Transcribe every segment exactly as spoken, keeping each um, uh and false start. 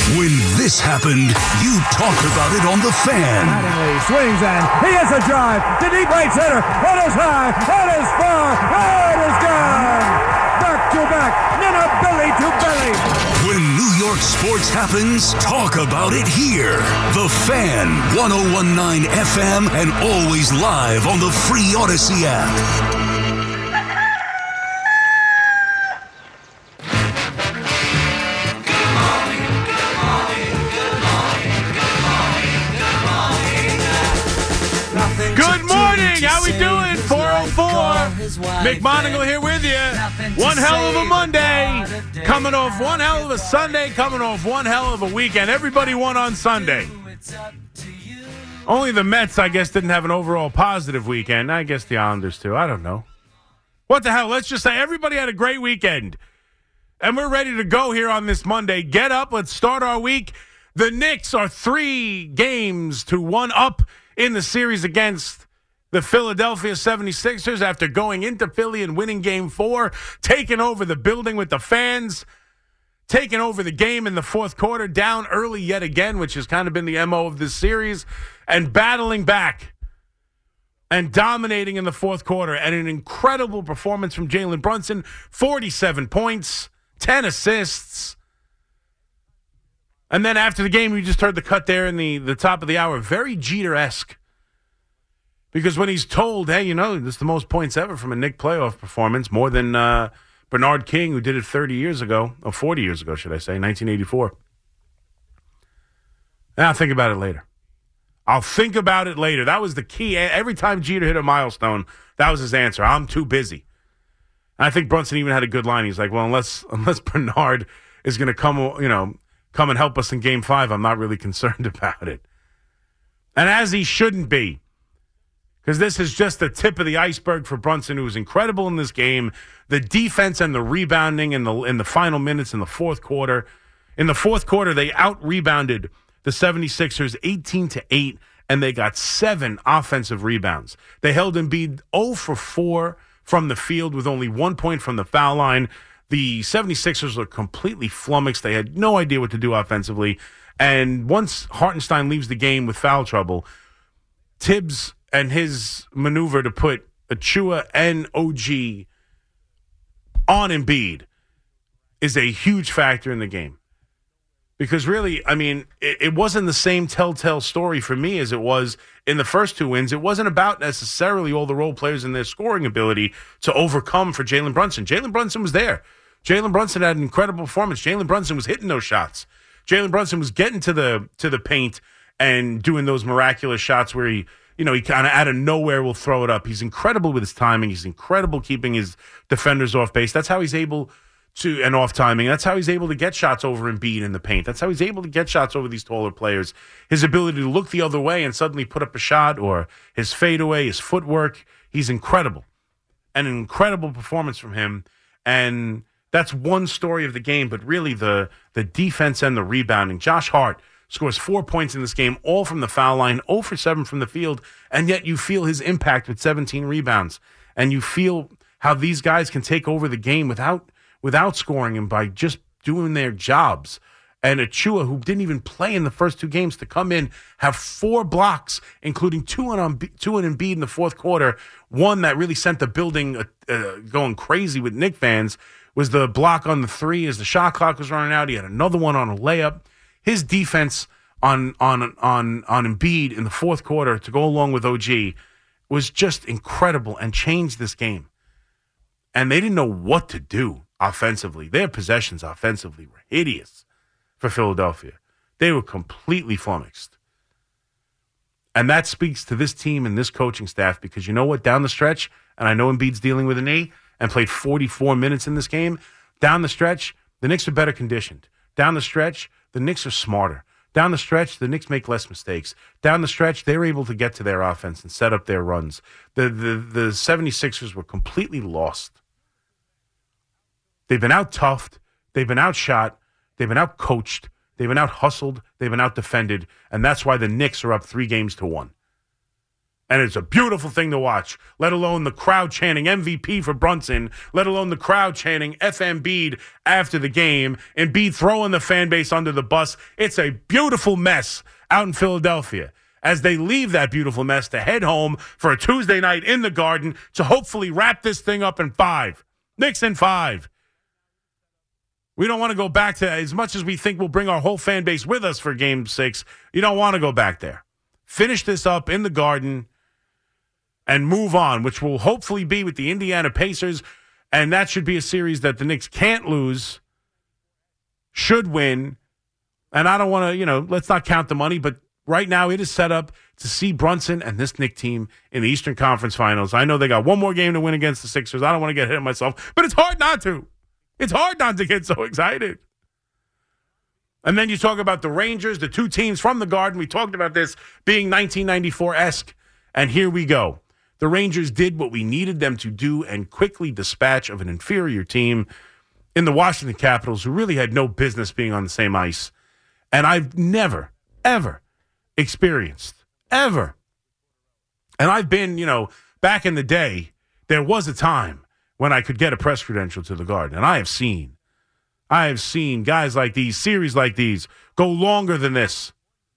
When this happened, you talked about it on The Fan. Mattingly swings and he has a drive to deep right center. It is high, it is far, it is gone. Back to back, Nina belly to belly. When New York sports happens, talk about it here. The Fan, one oh one point nine F M, and always live on the free Odyssey app. Good morning. How we doing? four oh four. Mick Monagle here with you. One hell of a Monday. Coming off one hell of a Sunday. Coming off one hell of a weekend. Everybody won on Sunday. Only the Mets, I guess, didn't have an overall positive weekend. I guess the Islanders, too. I don't know. What the hell? Let's just say everybody had a great weekend. And we're ready to go here on this Monday. Get up. Let's start our week. The Knicks are three games to one up in the series against the Philadelphia seventy-sixers after going into Philly and winning game four, taking over the building with the fans, taking over the game in the fourth quarter, down early yet again, which has kind of been the M O of this series, and battling back and dominating in the fourth quarter. And an incredible performance from Jalen Brunson, forty-seven points, ten assists. And then after the game, you just heard the cut there in the, the top of the hour. Very Jeter-esque. Because when he's told, hey, you know, this is the most points ever from a Knick playoff performance, more than uh, Bernard King, who did it thirty years ago, or forty years ago, should I say, nineteen eighty-four. And I'll think about it later. I'll think about it later. That was the key. Every time Jeter hit a milestone, that was his answer. I'm too busy. And I think Brunson even had a good line. He's like, well, unless unless Bernard is going to come, you know, come and help us in game five, I'm not really concerned about it. And as he shouldn't be, because this is just the tip of the iceberg for Brunson, who was incredible in this game. The defense and the rebounding in the in the final minutes in the fourth quarter. In the fourth quarter, they out-rebounded the seventy-sixers eighteen to eight, and they got seven offensive rebounds. They held Embiid zero for four from the field with only one point from the foul line. The seventy-sixers were completely flummoxed. They had no idea what to do offensively. And once Hartenstein leaves the game with foul trouble, Tibbs and his maneuver to put Achua and O G on Embiid is a huge factor in the game. Because really, I mean, it, it wasn't the same telltale story for me as it was in the first two wins. It wasn't about necessarily all the role players and their scoring ability to overcome for Jalen Brunson. Jalen Brunson was there. Jalen Brunson had an incredible performance. Jalen Brunson was hitting those shots. Jalen Brunson was getting to the to the paint and doing those miraculous shots where he, you know, he kind of out of nowhere will throw it up. He's incredible with his timing. He's incredible keeping his defenders off base. That's how he's able to, and off timing. That's how he's able to get shots over Embiid in the paint. That's how he's able to get shots over these taller players. His ability to look the other way and suddenly put up a shot, or his fadeaway, his footwork. He's incredible. And an incredible performance from him. And that's one story of the game, but really the the defense and the rebounding. Josh Hart scores four points in this game, all from the foul line, zero for seven from the field, and yet you feel his impact with seventeen rebounds. And you feel how these guys can take over the game without without scoring and by just doing their jobs. And Achua, who didn't even play in the first two games, to come in, have four blocks, including two on two on Embiid in the fourth quarter. One that really sent the building uh, uh, going crazy with Knick fans was the block on the three as the shot clock was running out. He had another one on a layup. His defense on on on on Embiid in the fourth quarter to go along with O G was just incredible and changed this game. And they didn't know what to do offensively. Their possessions offensively were hideous for Philadelphia. They were completely flummoxed. And that speaks to this team and this coaching staff, because you know what? Down the stretch, and I know Embiid's dealing with a knee and played forty-four minutes in this game, down the stretch, the Knicks are better conditioned. Down the stretch, the Knicks are smarter. Down the stretch, the Knicks make less mistakes. Down the stretch, they're able to get to their offense and set up their runs. The the, the seventy-sixers were completely lost. They've been out-toughed. They've been outshot. They've been out-coached. They've been out-hustled. They've been out-defended. And that's why the Knicks are up three games to one. And it's a beautiful thing to watch, let alone the crowd chanting M V P for Brunson, let alone the crowd chanting F Embiid after the game, Embiid throwing the fan base under the bus. It's a beautiful mess out in Philadelphia as they leave that beautiful mess to head home for a Tuesday night in the Garden to hopefully wrap this thing up in five. Knicks in five. We don't want to go back to, as much as we think we'll bring our whole fan base with us for game six, you don't want to go back there. Finish this up in the Garden and move on, which will hopefully be with the Indiana Pacers, and that should be a series that the Knicks can't lose, should win, and I don't want to, you know, let's not count the money, but right now it is set up to see Brunson and this Knicks team in the Eastern Conference Finals. I know they got one more game to win against the Sixers. I don't want to get hit myself, but it's hard not to. It's hard not to get so excited. And then you talk about the Rangers, the two teams from the Garden. We talked about this being nineteen ninety-four-esque, and here we go. The Rangers did what we needed them to do and quickly dispatch of an inferior team in the Washington Capitals who really had no business being on the same ice. And I've never, ever experienced, ever. And I've been, you know, back in the day, there was a time when I could get a press credential to the Garden. And I have seen, I have seen guys like these, series like these, go longer than this.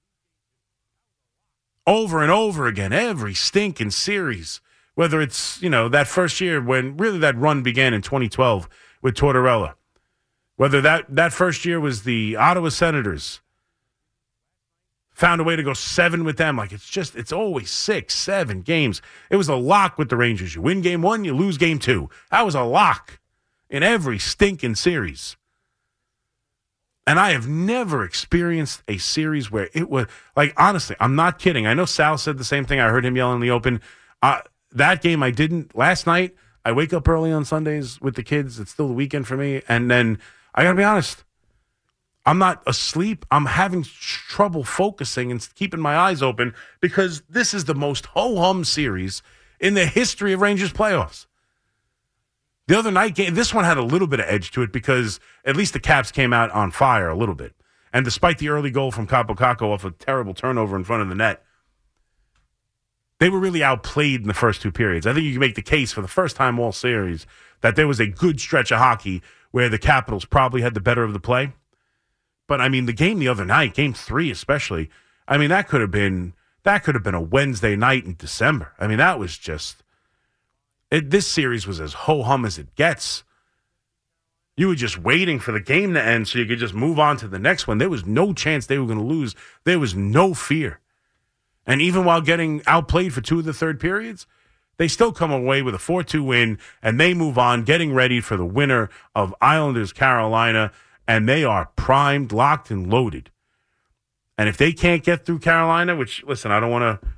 Over and over again, every stinking series, whether it's, you know, that first year when really that run began in twenty twelve with Tortorella, whether that, that first year was the Ottawa Senators, found a way to go seven with them. Like, it's just, it's always six, seven games. It was a lock with the Rangers. You win game one, you lose game two. That was a lock in every stinking series. And I have never experienced a series where it was, like, honestly, I'm not kidding. I know Sal said the same thing. I heard him yell in the open. Uh, that game I didn't. Last night, I wake up early on Sundays with the kids. It's still the weekend for me. And then, I got to be honest, I'm not asleep. I'm having trouble focusing and keeping my eyes open because this is the most ho-hum series in the history of Rangers playoffs. The other night game, this one had a little bit of edge to it because at least the Caps came out on fire a little bit. And despite the early goal from Capo Caco off a terrible turnover in front of the net, they were really outplayed in the first two periods. I think you can make the case for the first time all series that there was a good stretch of hockey where the Capitals probably had the better of the play. But, I mean, the game the other night, game three especially, I mean, that could have been that could have been a Wednesday night in December. I mean, that was just... It, this series was as ho-hum as it gets. You were just waiting for the game to end so you could just move on to the next one. There was no chance they were going to lose. There was no fear. And even while getting outplayed for two of the third periods, they still come away with a four two win, and they move on, getting ready for the winner of Islanders-Carolina, and they are primed, locked, and loaded. And if they can't get through Carolina, which, listen, I don't want to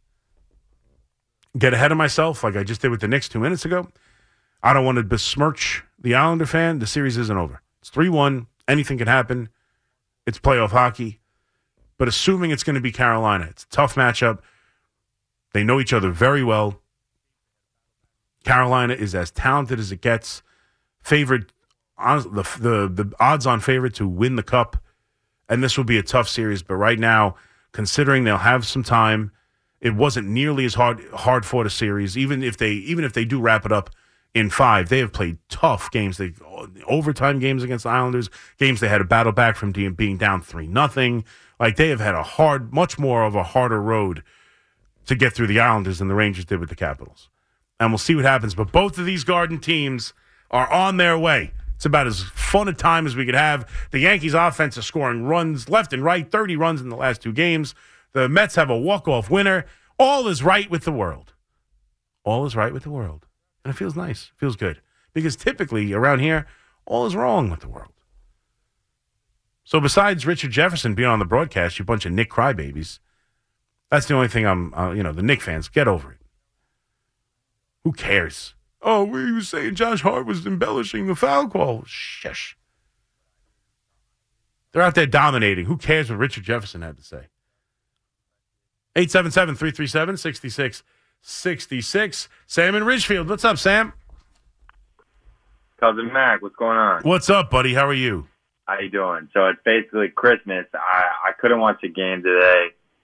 get ahead of myself like I just did with the Knicks two minutes ago. I don't want to besmirch the Islander fan. The series isn't over. It's three one. Anything can happen. It's playoff hockey. But assuming it's going to be Carolina, it's a tough matchup. They know each other very well. Carolina is as talented as it gets. Favorite, the, the, the odds-on favorite to win the cup. And this will be a tough series. But right now, considering they'll have some time, it wasn't nearly as hard hard fought a series. Even if they even if they do wrap it up in five, they have played tough games. They overtime games against the Islanders, games they had to battle back from being down three nothing. Like, they have had a hard, much more of a harder road to get through the Islanders than the Rangers did with the Capitals. And we'll see what happens. But both of these Garden teams are on their way. It's about as fun a time as we could have. The Yankees offense is scoring runs left and right, thirty runs in the last two games. The Mets have a walk-off winner. All is right with the world. All is right with the world. And it feels nice. It feels good. Because typically around here, all is wrong with the world. So besides Richard Jefferson being on the broadcast, you bunch of Nick crybabies, that's the only thing I'm, uh, you know, the Nick fans, get over it. Who cares? Oh, we were saying Josh Hart was embellishing the foul call. Shush. They're out there dominating. Who cares what Richard Jefferson had to say? eight seven seven, three three seven, six six six six. Sam in Ridgefield. What's up, Sam? Cousin Mac, what's going on? What's up, buddy? How are you? How you doing? So it's basically Christmas. I, I couldn't watch the game today.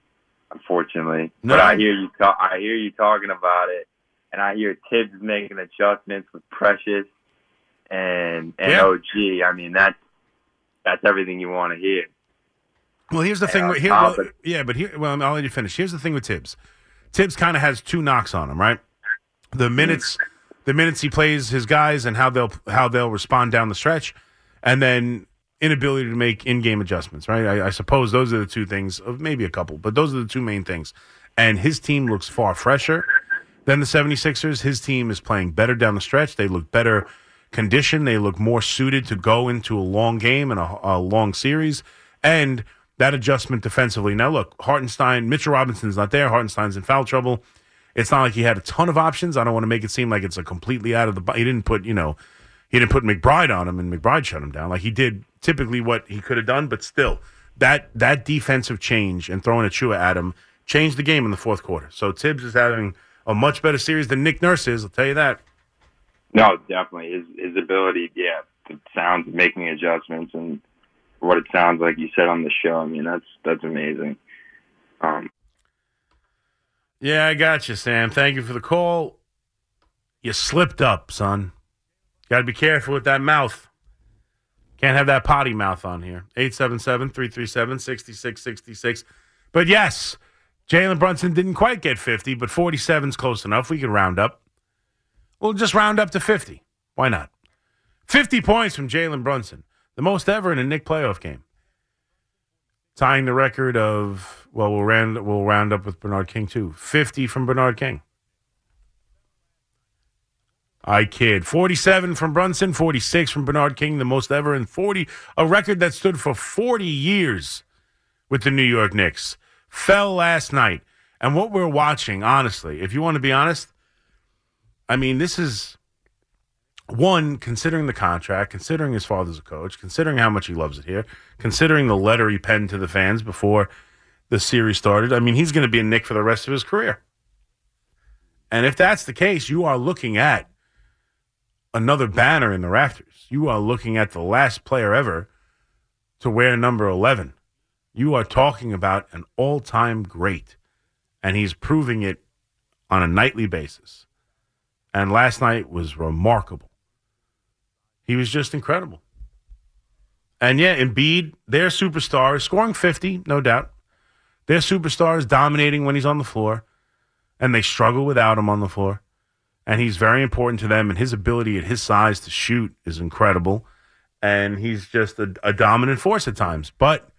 unfortunately. No. But I hear you. Ta- I hear you talking about it, and I hear Tibbs making adjustments with Precious and and Yeah. O G. I mean, that's that's everything you want to hear. Well, here's the And thing. on With, here, top well, of- yeah, but here, well, I'll let you finish. Here's the thing with Tibbs. Tibbs kind of has two knocks on him, right? The minutes, the minutes he plays his guys, and how they'll how they'll respond down the stretch, and then inability to make in-game adjustments, right? I, I suppose those are the two things, of maybe a couple, but those are the two main things. And his team looks far fresher than the 76ers. His team is playing better down the stretch. They look better conditioned. They look more suited to go into a long game and a, a long series. And that adjustment defensively. Now, look, Hartenstein, Mitchell Robinson's not there. Hartenstein's in foul trouble. It's not like he had a ton of options. I don't want to make it seem like it's a completely out of the. He didn't put, you know, he didn't put McBride on him, and McBride shut him down. Like he did typically what he could have done, but still, that that defensive change and throwing Achua at him changed the game in the fourth quarter. So Tibbs is having a much better series than Nick Nurse is. I'll tell you that. No, definitely his his ability. Yeah, it sounds making adjustments and what it sounds like you said on the show. I mean, that's that's amazing. Um, Yeah, I got you, Sam. Thank you for the call. You slipped up, son. Got to be careful with that mouth. Can't have that potty mouth on here. eight seven seven, three three seven, six six six six. But yes, Jalen Brunson didn't quite get fifty, but forty-seven's close enough. We can round up. We'll just round up to fifty. Why not? fifty points from Jalen Brunson, the most ever in a Knick playoff game. Tying the record of, well, we'll round, we'll round up with Bernard King, too. fifty from Bernard King. I kid. forty-seven from Brunson, forty-six from Bernard King, the most ever, and forty, a record that stood for forty years with the New York Knicks. Fell last night. And what we're watching, honestly, if you want to be honest, I mean, this is, one, considering the contract, considering his father's a coach, considering how much he loves it here, considering the letter he penned to the fans before the series started, I mean, he's going to be a Knick for the rest of his career. And if that's the case, you are looking at another banner in the rafters. You are looking at the last player ever to wear number eleven. You are talking about an all-time great, and he's proving it on a nightly basis. And last night was remarkable. He was just incredible. And yeah, Embiid, their superstar, is scoring fifty, no doubt. Their superstar is dominating when he's on the floor, and they struggle without him on the floor. And he's very important to them, and his ability at his size to shoot is incredible. And he's just a, a dominant force at times. But,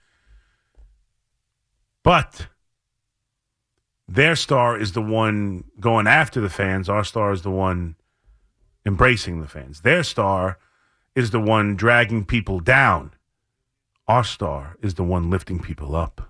but, their star is the one going after the fans. Our star is the one embracing the fans. Their star is the one dragging people down. Our star is the one lifting people up.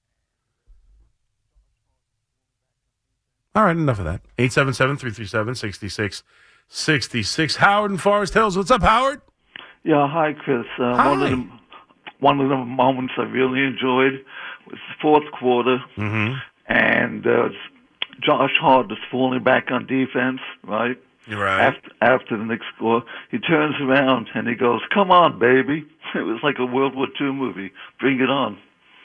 All right, enough of that. eight seven seven, three three seven, six six six six. Howard in Forest Hills. What's up, Howard? Yeah, hi, Chris. Uh, Hi. One of the one of the moments I really enjoyed was the fourth quarter, Mm-hmm. and uh, Josh Hart is falling back on defense, right? You're right. After after the Knicks score, he turns around and he goes, "Come on, baby!" It was like a World War Two movie. Bring it on.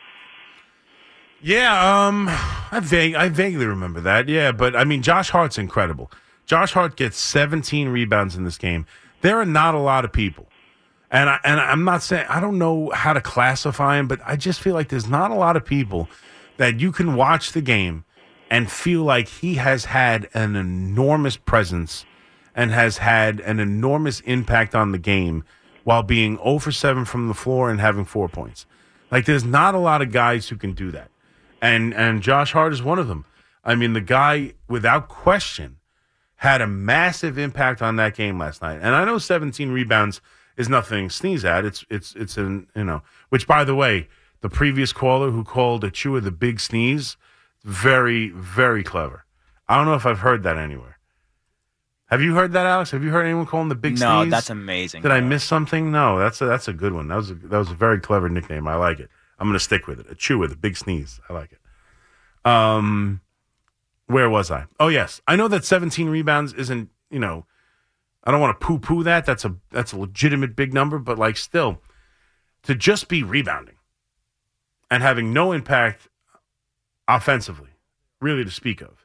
Yeah, um, I vague, I vaguely remember that. Yeah, but I mean, Josh Hart's incredible. Josh Hart gets seventeen rebounds in this game. There are not a lot of people, and I and I'm not saying I don't know how to classify him, but I just feel like there's not a lot of people that you can watch the game and feel like he has had an enormous presence and has had an enormous impact on the game while being zero for seven from the floor and having four points. Like, there's not a lot of guys who can do that. And and Josh Hart is one of them. I mean, the guy, without question, had a massive impact on that game last night. And I know seventeen rebounds is nothing to sneeze at. It's it's it's an you know. Which, by the way, the previous caller who called Achua the big sneeze, very very clever. I don't know if I've heard that anywhere. Have you heard that, Alex? Have you heard anyone call him the big No, sneeze? that's amazing. Did I miss something? No, that's a, that's a good one. That was a, that was a very clever nickname. I like it. I'm going to stick with it. Achua, the big sneeze. I like it. Um, where was I? Oh, yes. I know that seventeen rebounds isn't, you know, I don't want to poo-poo that. That's a that's a legitimate big number, but like still, to just be rebounding and having no impact offensively, really to speak of.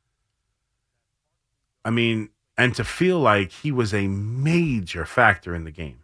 I mean, and to feel like he was a major factor in the game.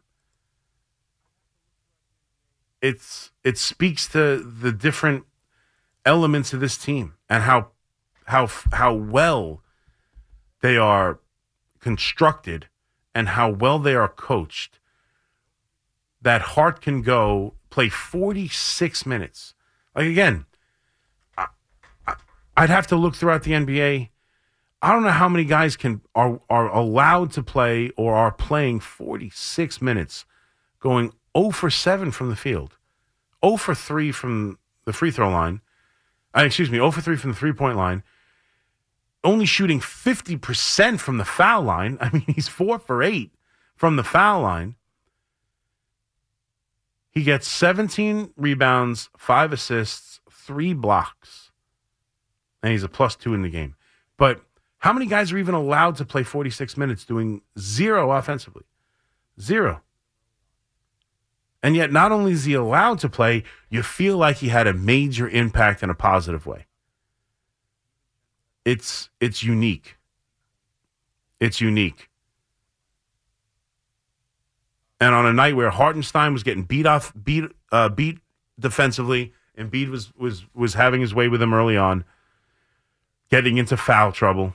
It's it speaks to the different elements of this team and how how how well they are constructed and how well they are coached. That Hart can go play forty-six minutes. Like, again, I, I, I'd have to look throughout the N B A. I don't know how many guys can are are allowed to play or are playing forty-six minutes, going zero for seven from the field, zero for three from the free throw line, uh, excuse me, zero for three from the three-point line, only shooting fifty percent from the foul line. I mean, he's four for eight from the foul line. He gets seventeen rebounds, five assists, three blocks, and he's a plus two in the game. But how many guys are even allowed to play forty-six minutes doing zero offensively? Zero. And yet not only is he allowed to play, you feel like he had a major impact in a positive way. It's it's unique. It's unique. And on a night where Hartenstein was getting beat off, beat uh, beat defensively, Embiid was was was having his way with him early on, getting into foul trouble.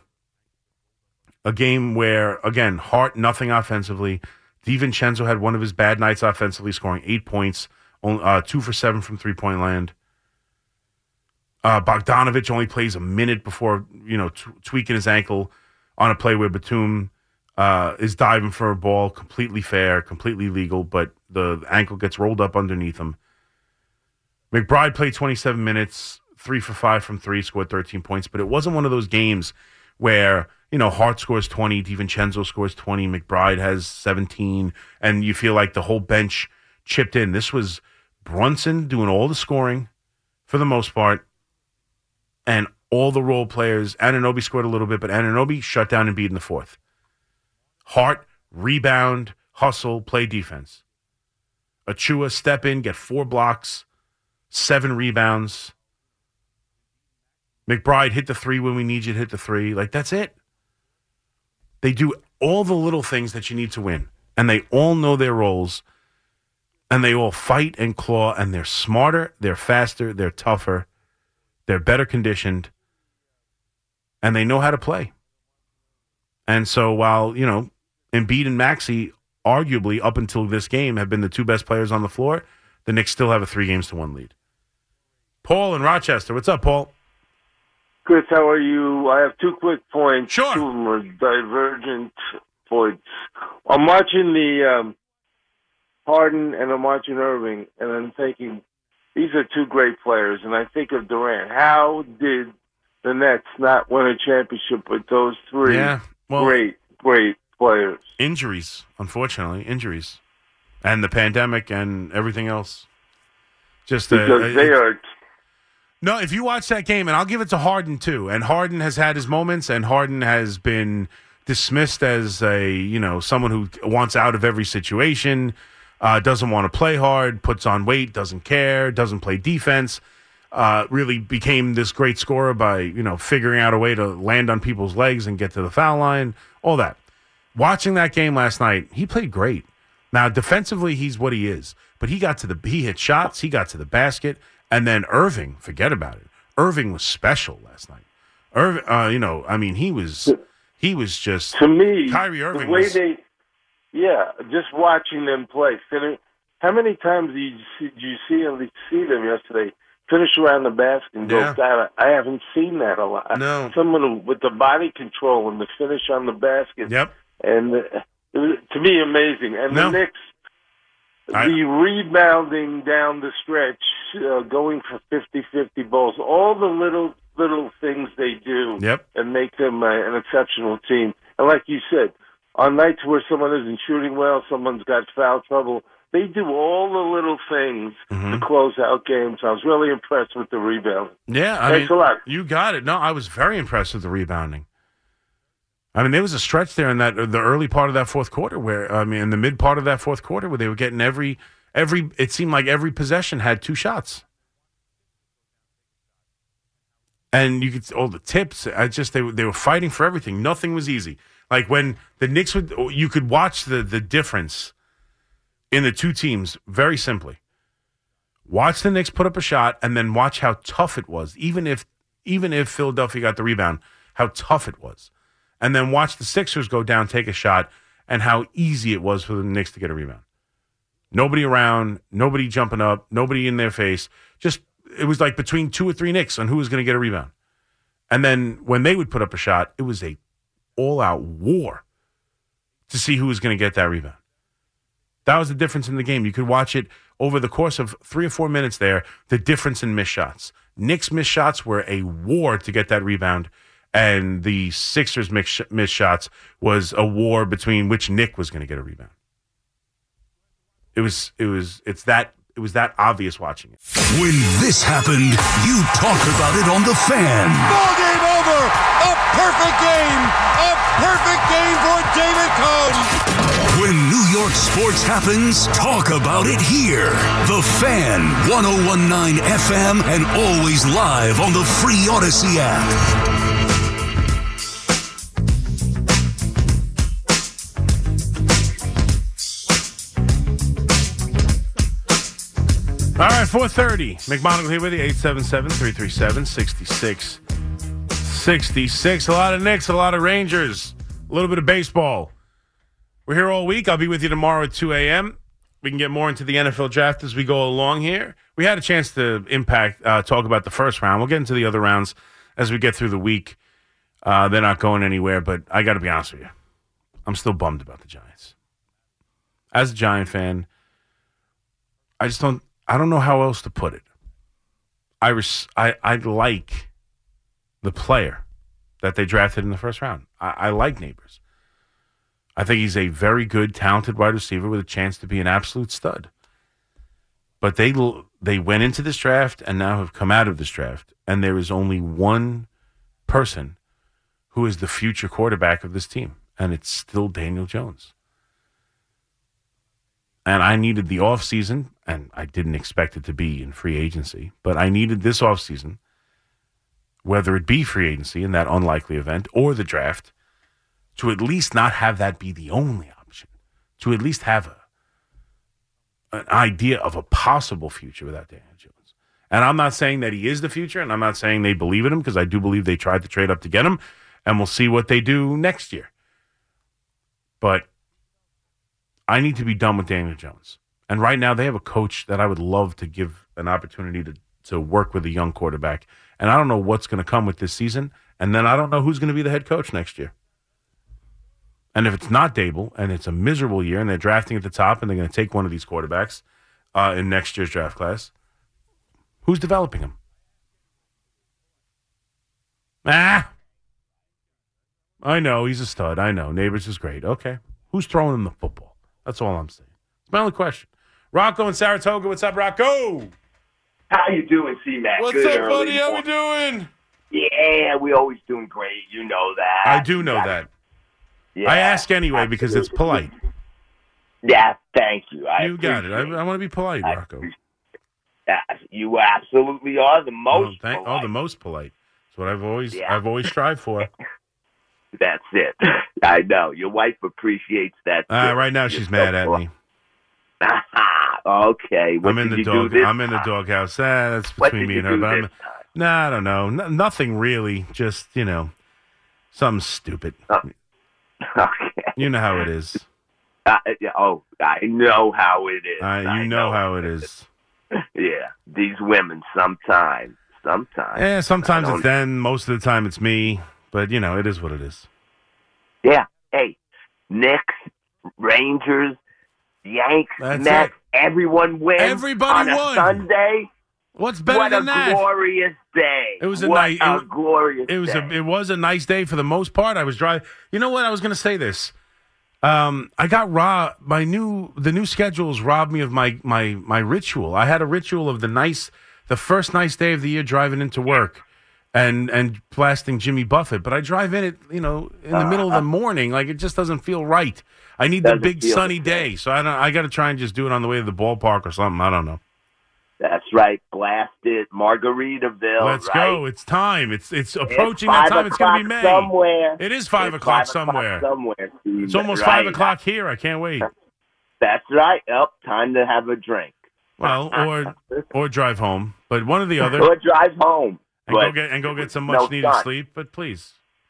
A game where, again, Hart, nothing offensively. DiVincenzo had one of his bad nights offensively, scoring eight points, only, uh, two for seven from three-point land. Uh, Bogdanovich only plays a minute before, you know, t- tweaking his ankle on a play where Batum uh, is diving for a ball, completely fair, completely legal, but the ankle gets rolled up underneath him. McBride played twenty-seven minutes, three for five from three, scored thirteen points, but it wasn't one of those games where, you know, Hart scores twenty, DiVincenzo scores twenty, McBride has seventeen, and you feel like the whole bench chipped in. This was Brunson doing all the scoring for the most part, and all the role players. Anunoby scored a little bit, but Anunoby shut down Embiid in the fourth. Hart, rebound, hustle, play defense. Achua, step in, get four blocks, seven rebounds. McBride, hit the three when we need you to hit the three. Like, that's it. They do all the little things that you need to win, and they all know their roles, and they all fight and claw, and they're smarter, they're faster, they're tougher, they're better conditioned, and they know how to play. And so while, you know, Embiid and Maxey, arguably up until this game, have been the two best players on the floor, the Knicks still have a three games to one lead. Paul in Rochester. What's up, Paul? Chris, how are you? I have two quick points. Sure. Two of them are divergent points. I'm watching the um, Harden and I'm watching Irving, and I'm thinking, these are two great players. And I think of Durant. How did the Nets not win a championship with those three yeah, well, great, great players? Injuries, unfortunately, injuries. And the pandemic and everything else. Just uh, Because they are... No, if you watch that game, and I'll give it to Harden too, and Harden has had his moments, and Harden has been dismissed as a, you know, someone who wants out of every situation, uh, doesn't want to play hard, puts on weight, doesn't care, doesn't play defense, uh, really became this great scorer by, you know, figuring out a way to land on people's legs and get to the foul line, all that. Watching that game last night, he played great. Now, defensively, he's what he is, but he got to the, he hit shots, he got to the basket. And then Irving, forget about it. Irving was special last night. Irving, uh, you know, I mean, he was, he was just to me. Kyrie Irving the way was, they, yeah, just watching them play. How many times did you see, did you see them, see them yesterday? Finish around the basket and go, yeah. God, I haven't seen that a lot. No, someone with the body control and the finish on the basket. Yep. And it was, to me, amazing. And no. the Knicks. I, the rebounding down the stretch, uh, going for fifty-fifty balls, all the little little things they do yep. and make them uh, an exceptional team. And like you said, on nights where someone isn't shooting well, someone's got foul trouble, they do all the little things mm-hmm. to close out games. I was really impressed with the rebounding. Yeah, I Thanks mean, a lot. You got it. No, I was very impressed with the rebounding. I mean, there was a stretch there in that the early part of that fourth quarter where, I mean, in the mid part of that fourth quarter where they were getting every, every, it seemed like every possession had two shots. And you could all the tips. I just they were- they were fighting for everything. Nothing was easy. Like when the Knicks would, you could watch the the difference in the two teams very simply. Watch the Knicks put up a shot, and then watch how tough it was, even if even if Philadelphia got the rebound, how tough it was. And then watch the Sixers go down, take a shot, and how easy it was for the Knicks to get a rebound. Nobody around, nobody jumping up, nobody in their face. Just it was like between two or three Knicks on who was going to get a rebound. And then when they would put up a shot, it was a all-out war to see who was going to get that rebound. That was the difference in the game. You could watch it over the course of three or four minutes there, the difference in missed shots. Knicks missed shots were a war to get that rebound, and the Sixers missed shots was a war between which Knick was going to get a rebound. It was, it was, it's that, it was that obvious watching it. When this happened, you talk about it on The Fan. Ball game over. A perfect game. A perfect game for David Cone. When New York sports happens, talk about it here. The Fan, one oh one point nine F M, and always live on the free Odyssey app. All right, four thirty. McMonagle here with you, eight seven seven, three three seven, six six six six. A lot of Knicks, a lot of Rangers, a little bit of baseball. We're here all week. I'll be with you tomorrow at two a.m. We can get more into the N F L draft as we go along here. We had a chance to impact, uh, talk about the first round. We'll get into the other rounds as we get through the week. Uh, they're not going anywhere, but I got to be honest with you. I'm still bummed about the Giants. As a Giant fan, I just don't, I don't know how else to put it. I, res, I, I like the player that they drafted in the first round. I, I like Neighbors. I think he's a very good, talented wide receiver with a chance to be an absolute stud. But they they went into this draft and now have come out of this draft, and there is only one person who is the future quarterback of this team, and it's still Daniel Jones. And I needed the offseason, and I didn't expect it to be in free agency, but I needed this offseason, whether it be free agency in that unlikely event or the draft, to at least not have that be the only option, to at least have a, an idea of a possible future without Daniel Jones. And I'm not saying that he is the future, and I'm not saying they believe in him, because I do believe they tried to trade up to get him, and we'll see what they do next year. But I need to be done with Daniel Jones. And right now they have a coach that I would love to give an opportunity to, to work with a young quarterback. And I don't know what's going to come with this season, and then I don't know who's going to be the head coach next year. And if it's not Dable, and it's a miserable year, and they're drafting at the top, and they're going to take one of these quarterbacks uh, in next year's draft class, who's developing him? Ah, I know, he's a stud. I know. Neighbors is great. Okay. Who's throwing him the football? That's all I'm saying. It's my only question. Rocco in Saratoga. What's up, Rocco? How you doing, C-Mac? What's Good up, buddy? How we morning. doing? Yeah, we always doing great. You know that. I do know Yeah. that. Yeah, I ask anyway because it's polite. Yeah, thank you. I You got it. I, appreciate I want to be polite, I Rocco. Yeah, you absolutely are the Oh, most thank, oh, polite. the most polite. That's what I've always, Yeah. I've always strived for. That's it. I know. Your wife appreciates that. Uh, too. right now, You're she's so mad at polite. me. Okay. What I'm in did the you dog. do this I'm in the time? doghouse. Ah, that's What between did me you and her. do But I'm, this time? nah, I don't know. N- nothing really. Just you know, something stupid. Oh. Okay. You know how it is. Uh, yeah, oh, I know how it is. Uh, you I know how it is. Yeah, these women sometimes, sometimes. Yeah, sometimes I it's don't- them. Most of the time it's me. But you know, it is what it is. Yeah. Hey, Knicks, Rangers, Yanks, That's Mets, it. everyone wins Everybody on a won. Sunday. What's better what than a that? glorious day! It was a what night- a it was- glorious. It was day. a it was a nice day for the most part. I was driving. You know what? I was going to say this. Um, I got robbed. My new the new schedules robbed me of my my my ritual. I had a ritual of the nice, the first nice day of the year driving into work, and and blasting Jimmy Buffett. But I drive in it, you know, in the middle of the morning. Like it just doesn't feel right. I need the Doesn't big feel sunny the same. day. So I don't. I got to try and just do it on the way to the ballpark or something. I don't know. That's right. Blast it. Margaritaville. Let's right? go. It's time. It's it's approaching it's that time. It's going to be May. Somewhere. It is five it's o'clock five somewhere. O'clock somewhere. Steve. It's almost right. five o'clock here. I can't wait. That's right. Up. Time to have a drink. Well, or or drive home, but one or the other. Or drive home. And go get and go get some much no needed fun. sleep. But please,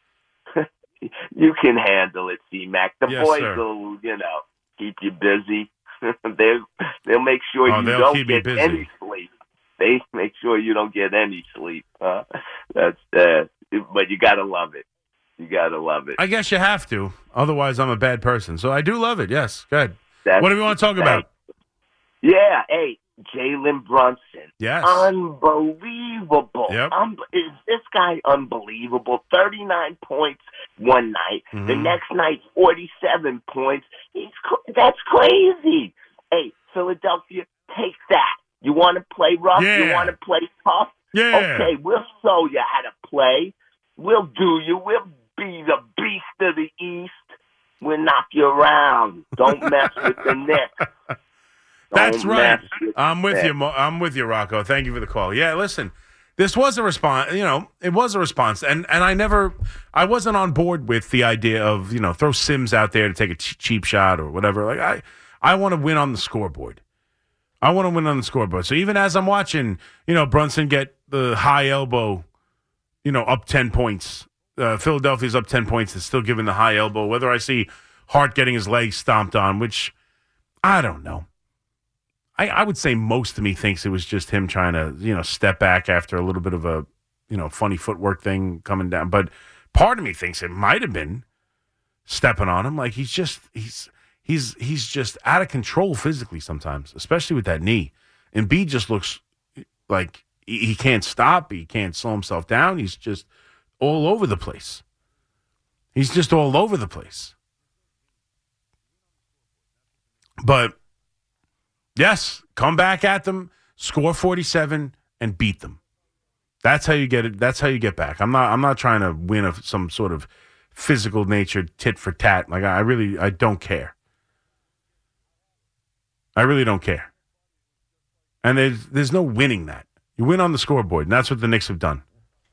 you can handle it, C-Mac. The Yes, boys sir. will, you know, keep you busy. they'll they'll make sure Oh, you they'll don't keep me get busy. any sleep. They make sure you don't get any sleep. Uh, that's uh, but you gotta love it. You gotta love it. I guess you have to. Otherwise, I'm a bad person. So I do love it. Yes, good. That's, What do we want to talk about? Yeah, hey, Jalen Brunson. Yes. Unbelievable. Yep. Um, is this guy unbelievable? thirty-nine points one night. Mm-hmm. The next night, forty-seven points. He's cr- That's crazy. Hey, Philadelphia, take that. You want to play rough? Yeah. You want to play tough? Yeah. Okay, we'll show you how to play. We'll do you. We'll be the beast of the East. We'll knock you around. Don't mess with the Knicks. That's Don't right. mess with I'm with the you. Mo- I'm with you, Rocco. Thank you for the call. Yeah, listen, this was a response. You know, it was a response, and and I never, I wasn't on board with the idea of you know throw Sims out there to take a ch- cheap shot or whatever. Like I, I want to win on the scoreboard. I want to win on the scoreboard. So even as I'm watching, you know, Brunson get the high elbow, you know, up ten points. Uh, Philadelphia's up ten points. It's still giving the high elbow. Whether I see Hart getting his legs stomped on, which I don't know. I, I would say most of me thinks it was just him trying to, you know, step back after a little bit of a, you know, funny footwork thing coming down. But part of me thinks it might have been stepping on him. Like he's just he's he's he's just out of control physically sometimes, especially with that knee. Embiid just looks like he, he can't stop. He can't slow himself down. He's just all over the place. He's just all over the place. But yes, come back at them, score forty-seven, and beat them. That's how you get it. That's how you get back. I'm not. I'm not trying to win a, some sort of physical nature tit for tat. Like I really, I don't care. I really don't care. And there's there's no winning that. You win on the scoreboard, and that's what the Knicks have done.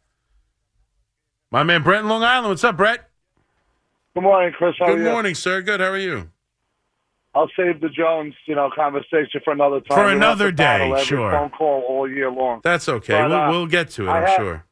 My man Brett in Long Island. What's up, Brett? Good morning, Chris. How Good are you? morning, sir. Good. How are you? I'll save the Jones, you know, conversation for another time. For We don't another have to battle day, every sure. Phone call all year long. That's okay. But, we'll, uh, we'll get to it, I I'm have- sure.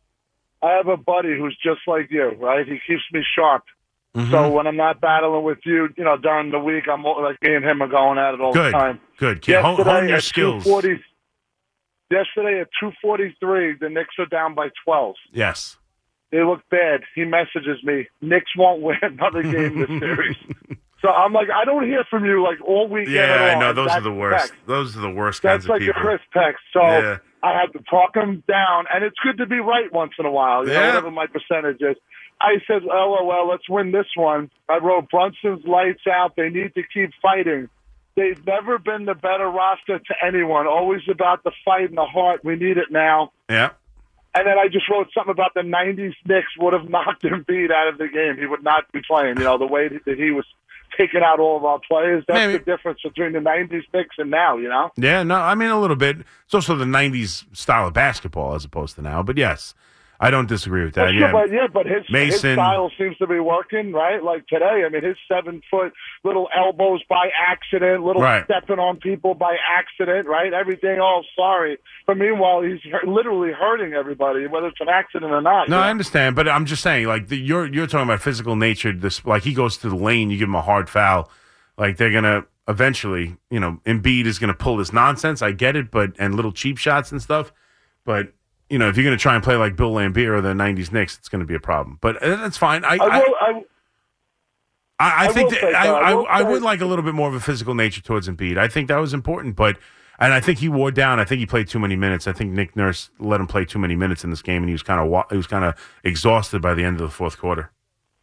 I have a buddy who's just like you, right? He keeps me sharp. Mhm. So when I'm not battling with you, you know, during the week, I'm all- like me and him are going at it all Good. the time. Good. Kid, hone, hone your at skills. two forty Yesterday at two forty-three, the Knicks are down by twelve. Yes. They look bad. He messages me, Knicks won't win another game this series. So I'm like, I don't hear from you like all weekend Yeah, at I all. know. And Those are that's the worst. text. Those are the worst That's kinds like of a people. Chris text. So Yeah. I had to talk him down, and it's good to be right once in a while, you know, Yeah. whatever my percentage is. I said, oh, well, well, let's win this one. I wrote Brunson's lights out. They need to keep fighting. They've never been the better roster to anyone. Always about the fight and the heart. We need it now. Yeah. And then I just wrote something about the nineties Knicks would have knocked Embiid out of the game. He would not be playing. You know, the way that he was taking out all of our players. That's Maybe. the difference between the nineties Knicks and now, you know? Yeah, no, I mean a little bit. It's also the nineties style of basketball as opposed to now. But yes, I don't disagree with that. Well, yeah. sure, but yeah, but his, Mason. his style seems to be working, right? Like today, I mean, his seven foot little elbows by accident, little Right. stepping on people by accident, right? Everything, oh, sorry. But meanwhile, he's hu- literally hurting everybody, whether it's an accident or not. No, you I know? understand, but I'm just saying, like the, you're you're talking about physical nature. This, like he goes to the lane, you give him a hard foul, like they're gonna eventually, you know, Embiid is gonna pull this nonsense. I get it, but and little cheap shots and stuff, but. You know, if you're going to try and play like Bill Laimbeer or the nineties Knicks, it's going to be a problem. But uh, that's fine. I I, I, will, I, I, I I think will that, say I, that. I I, will I say- would like a little bit more of a physical nature towards Embiid. I think that was important, but and I think he wore down. I think he played too many minutes. I think Nick Nurse let him play too many minutes in this game, and he was kind of he was kind of exhausted by the end of the fourth quarter.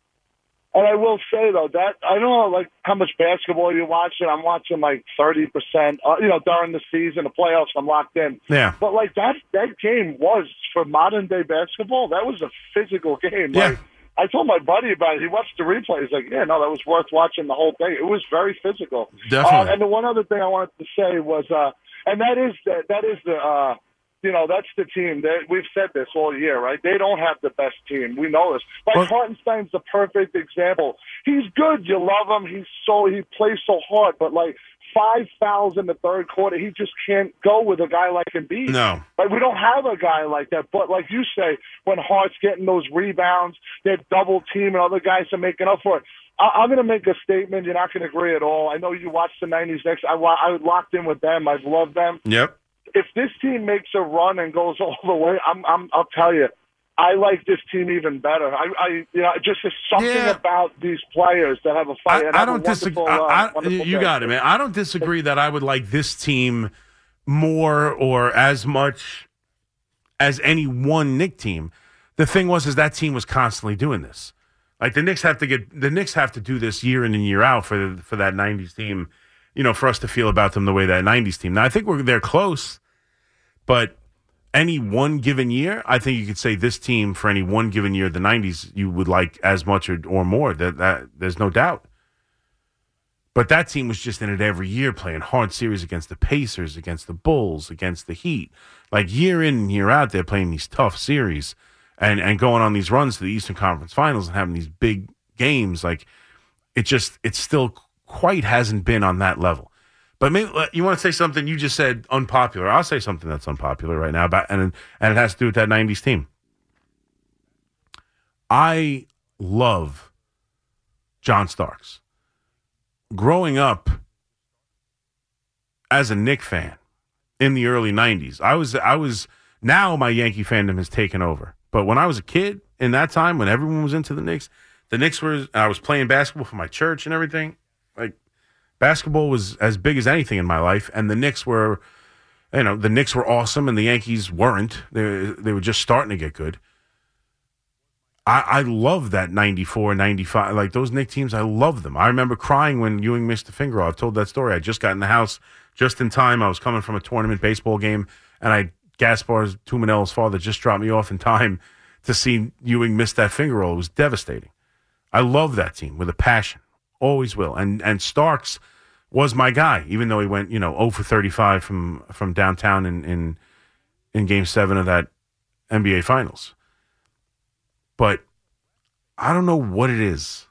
And I will say though that I don't know like how much basketball you're watching. I'm watching like thirty percent. Uh, you know, during the season, the playoffs, I'm locked in. Yeah. But like that that game was for modern day basketball. That was a physical game. Yeah. Like, I told my buddy about it. He watched the replay. He's like, "Yeah, no, that was worth watching the whole thing. It was very physical." Definitely. Uh, and the one other thing I wanted to say was, uh, and that is the, that is the uh, you know that's the team. That we've said this all year, right? They don't have the best team. We know this. Like Well- Hartenstein's the perfect example. He's good. You love him. He's so he plays so hard, but like five fouls in the third quarter, he just can't go with a guy like Embiid. No. Like, we don't have a guy like that. But like you say, when Hart's getting those rebounds, they're double teaming, other guys are making up for it. I- I'm going to make a statement. You're not going to agree at all. I know you watched the nineties Knicks. I, wa- I locked in with them. I've loved them. Yep. If this team makes a run and goes all the way, I'm, I'm, I'll tell you, I like this team even better. I, I you know, just there's something Yeah. about these players that have a fight. and I, I have a don't disagree. wonderful, uh, I, I, wonderful you day. got it, man. I don't disagree that I would like this team more or as much as any one Knick team. The thing was, is that team was constantly doing this. Like the Knicks have to get the Knicks have to do this year in and year out for for that nineties team. You know, for us to feel about them the way that nineties team. Now, I think we're they're close, but any one given year, I think you could say this team for any one given year, the nineties, you would like as much or, or more. That, that there's no doubt. But that team was just in it every year, playing hard series against the Pacers, against the Bulls, against the Heat. Like year in and year out, they're playing these tough series and, and going on these runs to the Eastern Conference Finals and having these big games. Like it just, it still quite hasn't been on that level. But maybe you want to say something you just said unpopular. I'll say something that's unpopular right now, about, and and it has to do with that nineties team. I love John Starks. Growing up as a Knick fan in the early nineties, I was I was now my Yankee fandom has taken over. But when I was a kid in that time, when everyone was into the Knicks, the Knicks were. I was playing basketball for my church and everything. Like. Basketball was as big as anything in my life, and the Knicks were, you know, the Knicks were awesome, and the Yankees weren't. They they were just starting to get good. I, I love that ninety-four, ninety-five, like those Knicks teams. I love them. I remember crying when Ewing missed the finger off. I've told that story. I just got in the house just in time. I was coming from a tournament baseball game, and I Gaspar's Tumanel's father just dropped me off in time to see Ewing miss that finger roll. It was devastating. I love that team with a passion. Always will. And and Starks was my guy, even though he went, you know, zero for thirty-five from, from downtown in, in in game seven of that N B A Finals. But I don't know what it is.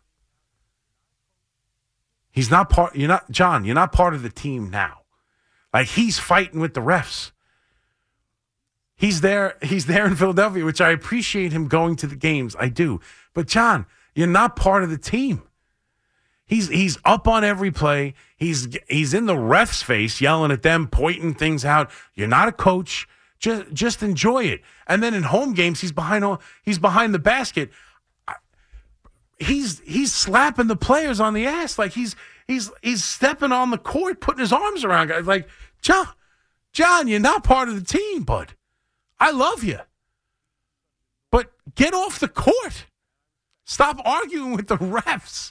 He's not part you're not John, you're not part of the team now. Like he's fighting with the refs. He's there, he's there in Philadelphia, which I appreciate him going to the games. I do. But John, you're not part of the team. He's he's up on every play. He's he's in the ref's face, yelling at them, pointing things out. You're not a coach. Just just enjoy it. And then in home games, he's behind all, he's behind the basket. He's he's slapping the players on the ass, like he's he's he's stepping on the court, putting his arms around guys. Like John, John, you're not part of the team, bud. I love you, but get off the court. Stop arguing with the refs.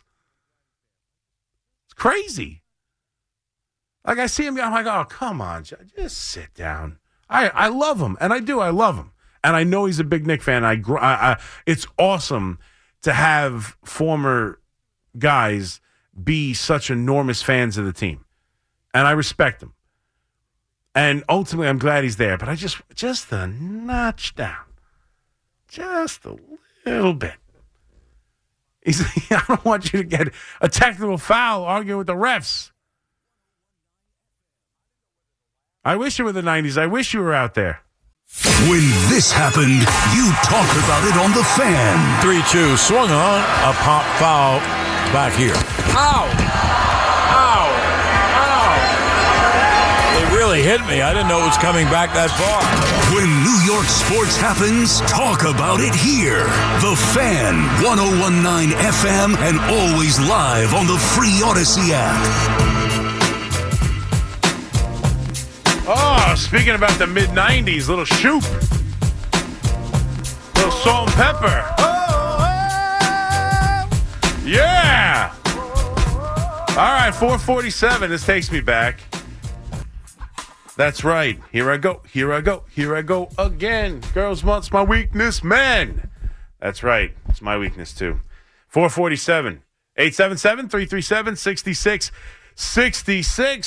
Crazy. Like I see him, I'm like, oh, come on, just sit down. I, I love him, and I do. I love him, and I know he's a big Knick fan. I, I, I it's awesome to have former guys be such enormous fans of the team, and I respect him. And ultimately, I'm glad he's there. But I just, just a notch down, just a little bit. He's, I don't want you to get a technical foul arguing with the refs. I wish you were the nineties. I wish you were out there. When this happened, you talk about it on The Fan. three two, swung on, a pop foul back here. Ow! Ow! Ow! It really hit me. I didn't know it was coming back that far. When New York sports happens, talk about it here. The Fan, one oh one point nine F M, and always live on the free Odyssey app. Oh, speaking about the mid nineties, little Shoop. Little salt and pepper. Yeah! All right, four forty-seven. This takes me back. That's right. Here I go. Here I go. Here I go again. Girls wants my weakness. Men. That's right. It's my weakness, too. four forty-seven. eight seven seven, three three seven, six six six six.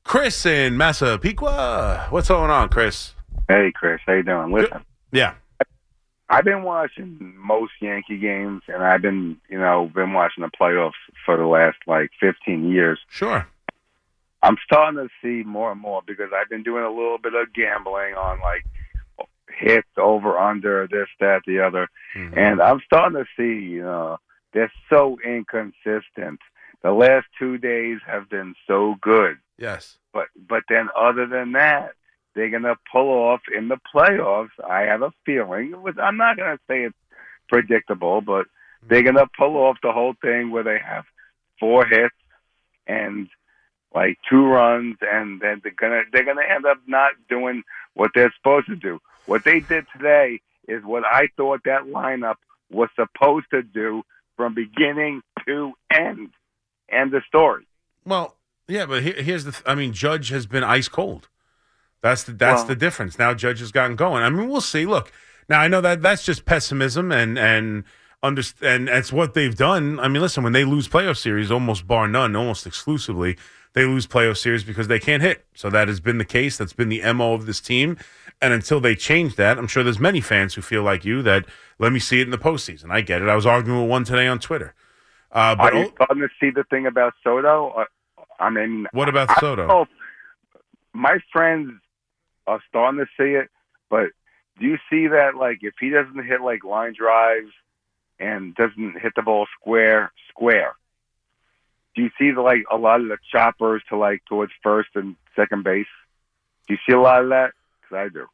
Chris in Massapequa. What's going on, Chris? Hey, Chris. How you doing? Listen. Yeah. I've been watching most Yankee games, and I've been, you know, been watching the playoffs for the last, like, fifteen years. Sure. I'm starting to see more and more because I've been doing a little bit of gambling on, like, hits, over, under, this, that, the other. Mm-hmm. And I'm starting to see, you know, they're so inconsistent. The last two days have been so good. Yes. But but then other than that, they're going to pull off in the playoffs. I have a feeling. It was, I'm not going to say it's predictable, but they're going to pull off the whole thing where they have four hits and like two runs, and then they're going to they're going to end up not doing what they're supposed to do. What they did today is what I thought that lineup was supposed to do from beginning to end. End of story. Well, yeah, but here, here's the. Th- I mean, Judge has been ice cold. That's the that's well, the difference. Now Judge has gotten going. I mean, we'll see. Look, now I know that that's just pessimism and and understand. It's what they've done. I mean, listen, when they lose playoff series, almost bar none, almost exclusively, they lose playoff series because they can't hit. So that has been the case. That's been the M O of this team. And until they change that, I'm sure there's many fans who feel like you that let me see it in the postseason. I get it. I was arguing with one today on Twitter. Uh, but Are you starting to see the thing about Soto? I mean, what about I, Soto? I don't know if my friends are starting to see it, but do you see that, like, if he doesn't hit, like, line drives and doesn't hit the ball square, square, do you see, the, like, a lot of the choppers to, like, towards first and second base? Do you see a lot of that? Because I do.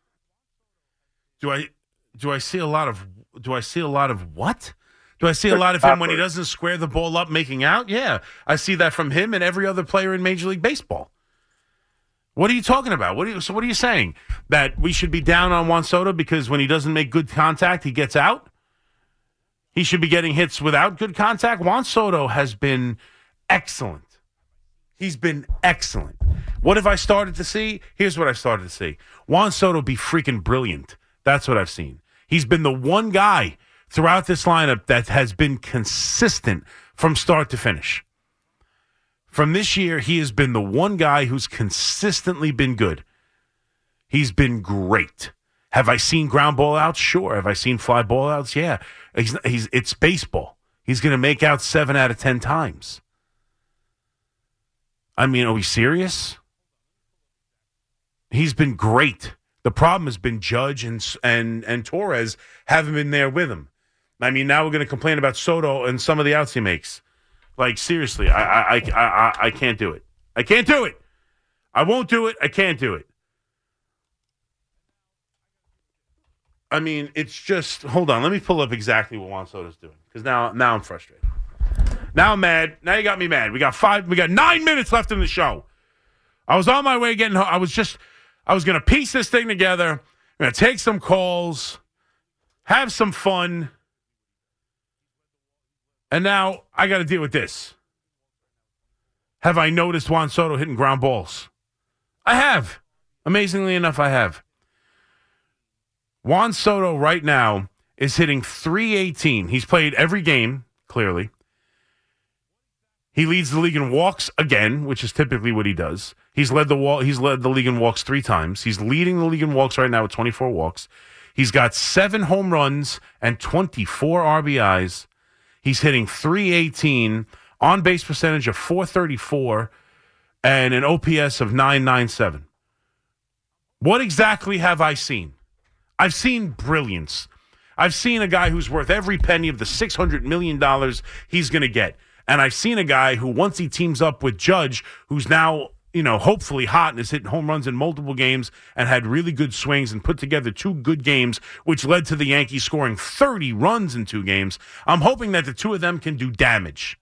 Do I, do I see a lot of, do I see a lot of what? Do I see a lot of him when he doesn't square the ball up making out? Yeah, I see that from him and every other player in Major League Baseball. What are you talking about? What are you, so what are you saying? That we should be down on Juan Soto because when he doesn't make good contact, he gets out? He should be getting hits without good contact? Juan Soto has been excellent. He's been excellent. What have I started to see? Here's what I started to see. Juan Soto be freaking brilliant. That's what I've seen. He's been the one guy throughout this lineup that has been consistent from start to finish. From this year, he has been the one guy who's consistently been good. He's been great. Have I seen ground ball outs? Sure. Have I seen fly ball outs? Yeah. He's, he's, it's baseball. He's going to make out seven out of ten times. I mean, are we serious? He's been great. The problem has been Judge and and and Torres haven't been there with him. I mean, now we're going to complain about Soto and some of the outs he makes. Like, seriously, I, I, I, I, I can't do it. I can't do it. I won't do it. I can't do it. I mean, it's just, hold on. Let me pull up exactly what Juan Soto's doing. Because now, now I'm frustrated. Now I'm mad. Now you got me mad. We got five, we got nine minutes left in the show. I was on my way getting home. I was just, I was going to piece this thing together. I'm going to take some calls, have some fun. And now I got to deal with this. Have I noticed Juan Soto hitting ground balls? I have. Amazingly enough, I have. Juan Soto right now is hitting three eighteen. He's played every game, clearly. He leads the league in walks again, which is typically what he does. He's led the wall. He's led the league in walks three times. He's leading the league in walks right now with twenty-four walks. He's got seven home runs and twenty-four R B Is. He's hitting three eighteen, on-base percentage of four thirty-four, and an O P S of nine ninety-seven. What exactly have I seen? I've seen brilliance. I've seen a guy who's worth every penny of the six hundred million dollars he's going to get. And I've seen a guy who, once he teams up with Judge, who's now, you know, hopefully hot and is hitting home runs in multiple games and had really good swings and put together two good games, which led to the Yankees scoring thirty runs in two games. I'm hoping that the two of them can do damage.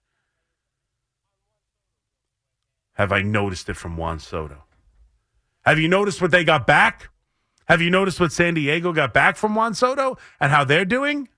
Have I noticed it from Juan Soto? Have you noticed what they got back? Have you noticed what San Diego got back from Juan Soto and how they're doing?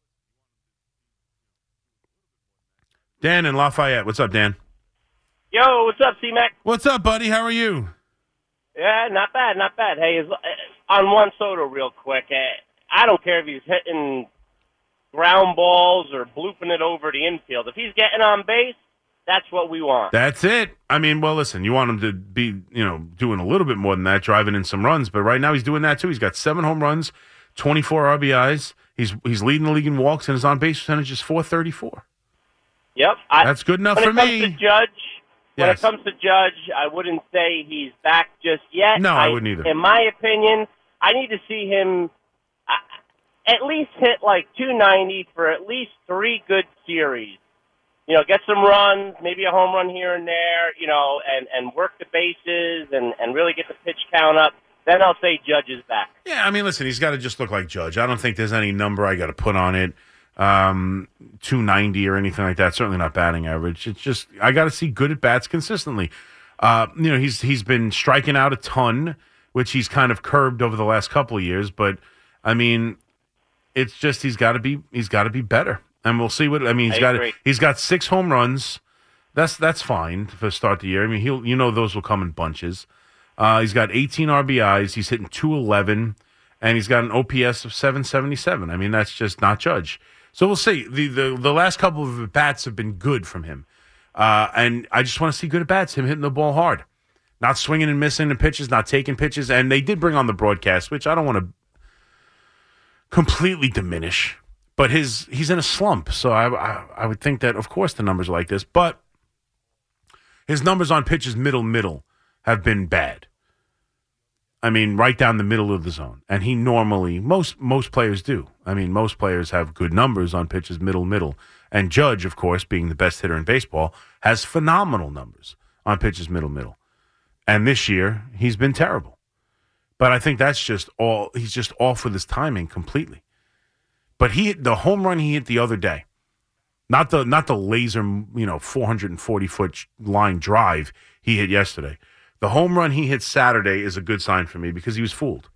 Dan in Lafayette. What's up, Dan? Yo, what's up, C-Mac? What's up, buddy? How are you? Yeah, not bad, not bad. Hey, is, uh, on Juan Soto real quick, uh, I don't care if he's hitting ground balls or blooping it over the infield. If he's getting on base, That's what we want. That's it. I mean, well, listen, you want him to be, you know, doing a little bit more than that, driving in some runs. But right now he's doing that too. He's got seven home runs, twenty-four R B Is. He's he's leading the league in walks, and his on-base percentage is four thirty-four. Yep. I, That's good enough when for it comes me. To Judge, when Yes. it comes to Judge, I wouldn't say he's back just yet. No, I wouldn't either. In my opinion, I need to see him uh, at least hit like two ninety for at least three good series. You know, get some runs, maybe a home run here and there, you know, and, and work the bases and, and really get the pitch count up. Then I'll say Judge is back. Yeah, I mean, listen, he's got to just look like Judge. I don't think there's any number I got to put on it, um, two ninety or anything like that. Certainly not batting average. It's just I got to see good at bats consistently. Uh, you know, he's he's been striking out a ton, which he's kind of curbed over the last couple of years. But I mean, it's just he's got to be he's got to be better. And we'll see what I mean. He's I got agree. he's got six home runs. That's that's fine for start the year. I mean, he'll you know those will come in bunches. Uh, he's got eighteen R B Is. He's hitting two eleven, and he's got an O P S of seven seventy-seven. I mean, that's just not Judge. So we'll see. the the The last couple of at bats have been good from him, uh, and I just want to see good at bats. Him hitting the ball hard, not swinging and missing the pitches, not taking pitches. And they did bring on the broadcast, which I don't want to completely diminish. But his he's in a slump, so I, I I would think that, of course, the numbers are like this. But his numbers on pitches middle, middle have been bad. I mean, right down the middle of the zone. And he normally, most most players do. I mean, most players have good numbers on pitches middle, middle. And Judge, of course, being the best hitter in baseball, has phenomenal numbers on pitches middle, middle. And this year, he's been terrible. But I think that's just all, he's just off with his timing completely. But he hit the home run he hit the other day, not the not the laser, you know, four hundred forty foot line drive he hit yesterday. The home run he hit Saturday is a good sign for me because he was fooled.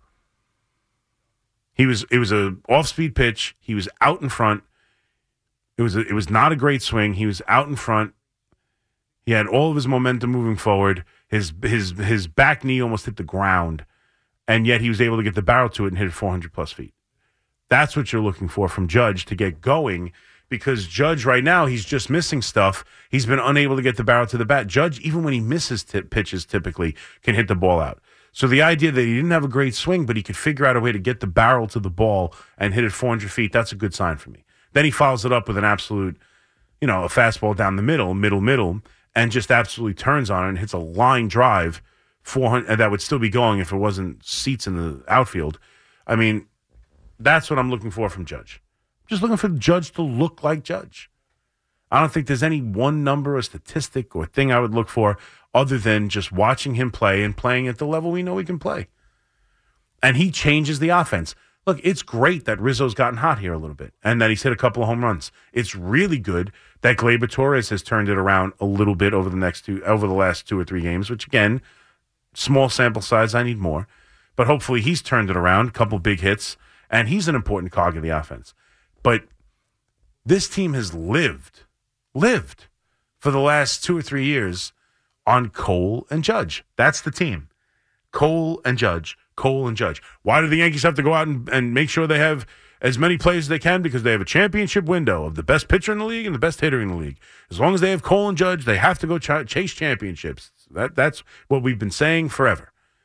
He was it was a off speed pitch. He was out in front. It was a, it was not a great swing. He was out in front. He had all of his momentum moving forward. His his his back knee almost hit the ground, and yet he was able to get the barrel to it and hit it four hundred plus feet. That's what you're looking for from Judge to get going, because Judge right now, he's just missing stuff. He's been unable to get the barrel to the bat. Judge, even when he misses t- pitches, typically can hit the ball out. So the idea that he didn't have a great swing, but he could figure out a way to get the barrel to the ball and hit it four hundred feet, that's a good sign for me. Then he follows it up with an absolute, you know, a fastball down the middle, middle, middle, and just absolutely turns on it and hits a line drive four hundred, and that would still be going if it wasn't seats in the outfield. I mean, that's what I'm looking for from Judge. Just looking for Judge to look like Judge. I don't think there's any one number or statistic or thing I would look for other than just watching him play and playing at the level we know he can play. And he changes the offense. Look, it's great that Rizzo's gotten hot here a little bit and that he's hit a couple of home runs. It's really good that Gleyber Torres has turned it around a little bit over the next two, over the last two or three games, which again, small sample size, I need more. But hopefully he's turned it around, a couple big hits. And he's an important cog of the offense. But this team has lived, lived for the last two or three years on Cole and Judge. That's the team. Cole and Judge, Cole and Judge. Why do the Yankees have to go out and, and make sure they have as many players as they can? Because they have a championship window of the best pitcher in the league and the best hitter in the league. As long as they have Cole and Judge, they have to go ch- chase championships. That That's what we've been saying forever.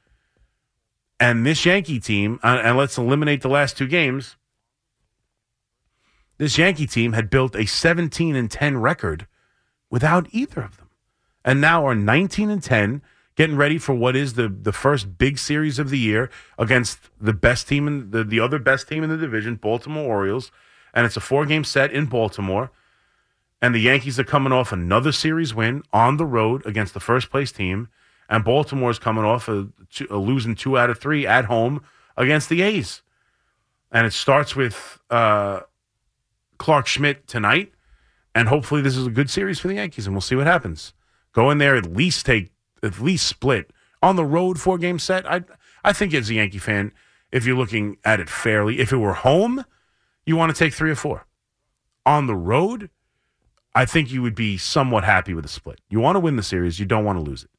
And this Yankee team, uh, and let's eliminate the last two games, this Yankee team had built a seventeen and ten record without either of them. And now are nineteen and ten, getting ready for what is the, the first big series of the year against the best team, in the, the other best team in the division, Baltimore Orioles. And it's a four-game set in Baltimore. And the Yankees are coming off another series win on the road against the first-place team. And Baltimore's coming off a, a losing two out of three at home against the A's. And it starts with uh, Clark Schmidt tonight. And hopefully this is a good series for the Yankees, and we'll see what happens. Go in there, at least take, at least split. On the road, four-game set, I I think as a Yankee fan, if you're looking at it fairly, if it were home, you want to take three or four. On the road, I think you would be somewhat happy with a split. You want to win the series. You don't want to lose it.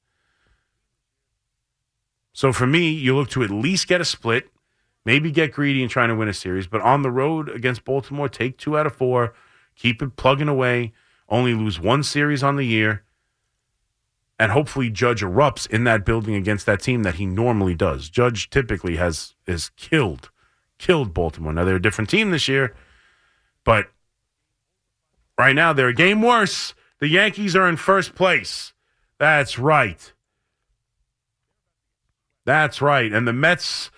So for me, you look to at least get a split, maybe get greedy and trying to win a series, but on the road against Baltimore, take two out of four, keep it plugging away. only lose one series on the year, and hopefully Judge erupts in that building against that team that he normally does. Judge typically has is killed, killed Baltimore. Now, they're a different team this year, but right now they're a game worse. The Yankees are in first place. That's right. That's right. And the Mets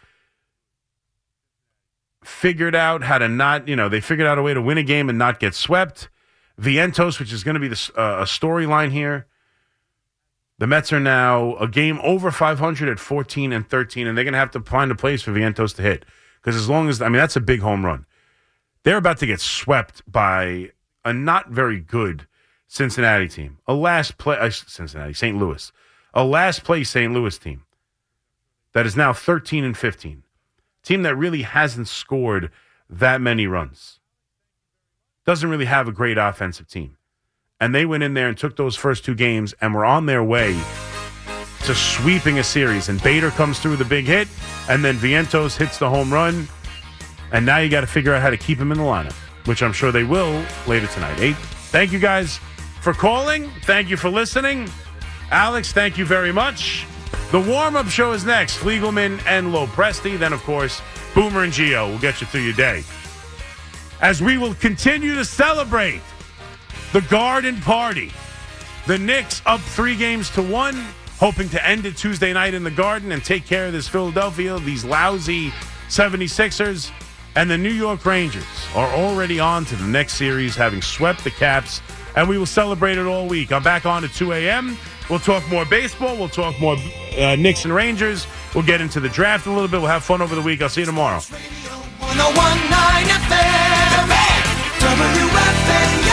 figured out how to not, you know, they figured out a way to win a game and not get swept. Vientos, which is going to be the, uh, a storyline here. The Mets are now a game over five hundred at fourteen and thirteen, and they're going to have to find a place for Vientos to hit. Because as long as, I mean, that's a big home run. They're about to get swept by a not very good Cincinnati team. A last play, uh, Cincinnati, Saint Louis. A last place Saint Louis team that is now thirteen and fifteen. Team that really hasn't scored that many runs. Doesn't really have a great offensive team. And they went in there and took those first two games and were on their way to sweeping a series. And Bader comes through the big hit, and then Vientos hits the home run. And now you got to figure out how to keep him in the lineup, which I'm sure they will later tonight. Eight. Thank you guys for calling. Thank you for listening. Alex, thank you very much. The warm-up show is next. Fliegelman and Lopresti. Then, of course, Boomer and Gio will get you through your day. As we will continue to celebrate the Garden Party. The Knicks up three games to one, hoping to end it Tuesday night in the Garden and take care of this Philadelphia, these lousy seventy-sixers. And the New York Rangers are already on to the next series, having swept the Caps, and we will celebrate it all week. I'm back on at two a.m. We'll talk more baseball. We'll talk more uh, Knicks and Rangers. We'll get into the draft a little bit. We'll have fun over the week. I'll see you tomorrow. one oh one point nine F M W F M